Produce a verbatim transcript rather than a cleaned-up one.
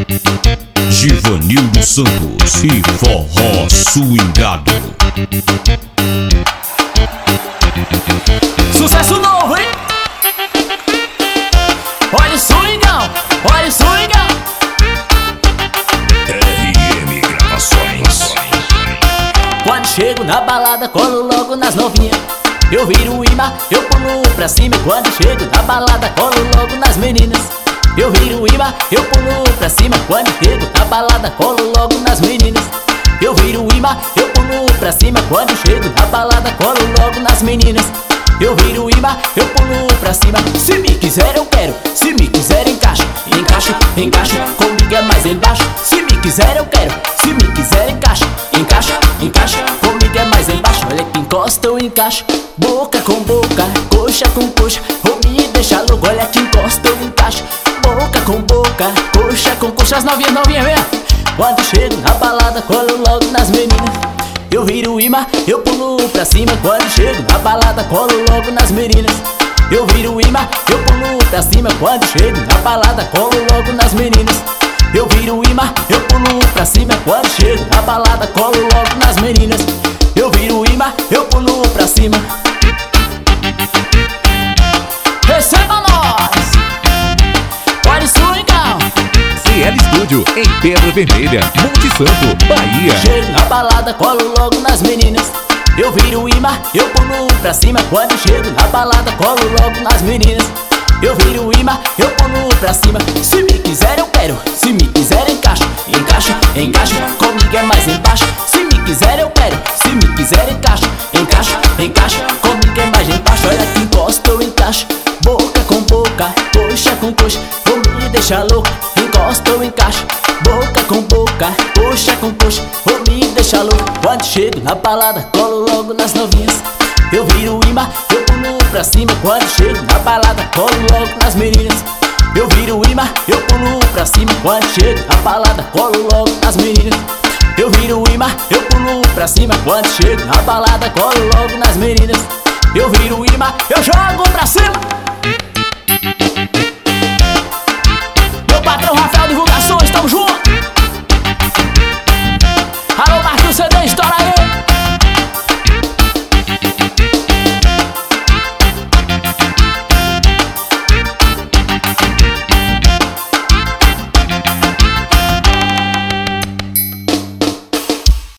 Givanildo Santos e Forró Swingado. Sucesso novo, hein? Olha o swingão, olha o swingão. R M Gravações. Quando chego na balada, colo logo nas novinhas. Eu viro o imã, eu pulo pra cima. Quando chego na balada, colo logo nas meninas. Eu viro o imã, eu pulo pra cima. Quando chego na balada, colo logo nas meninas. Eu viro o imã, eu pulo pra cima. Quando chego na balada, colo logo nas meninas. Eu viro o imã, eu pulo pra cima. Se me quiser eu quero, se me quiser encaixa. Encaixa, encaixa, comigo é mais embaixo. Se me quiser eu quero, se me quiser encaixa. Encaixa, encaixa, comigo é mais embaixo. Olha que encosta eu encaixo. Boca com boca, coxa com coxa. Ou me deixa louco, olha que encosta eu encaixo. Boca com boca, coxa com coxa. As novinhas, novinhas, vem. Quando chego na balada, colo logo nas meninas. Eu viro o imã, eu pulo pra cima. Quando chego na balada, colo logo nas meninas. Eu viro o imã, eu pulo pra cima. Quando chego na balada, colo logo nas meninas. Eu viro o imã, eu pulo pra cima. Quando chego na balada, colo logo nas meninas. Eu viro o imã, eu pulo pra cima. Receba nós! Olha o swingão! C L Studio, em Pedra Vermelha, Monte Santo, Bahia. Chego na balada, colo logo nas meninas. Eu viro o imã, eu pulo pra cima. Quando chego na balada, colo logo nas meninas. Eu viro o imã, eu pulo pra cima. Se me quiser eu quero, se me quiser encaixa. Encaixa, encaixa, comigo é mais embaixo. Se me quiser eu quero, se me quiser encaixa. Encaixa, encaixa, comigo é mais embaixo. Olha que encosta eu encaixo. Boca com boca, coxa com coxa. Vou me deixar louco, encosta eu encaixo. Boca com boca, coxa com coxa. Vou me deixar louco. Quando chego na balada, colo logo nas novinhas. Eu viro o imã, eu pulo pra cima. Quando chego na balada, colo logo nas meninas. Eu viro o imã, eu pulo pra cima. Quando chego na balada, colo logo nas meninas. Eu viro o imã, eu pulo pra cima. Quando chego na balada, colo logo nas meninas. Eu viro o imã, eu jogo pra cima.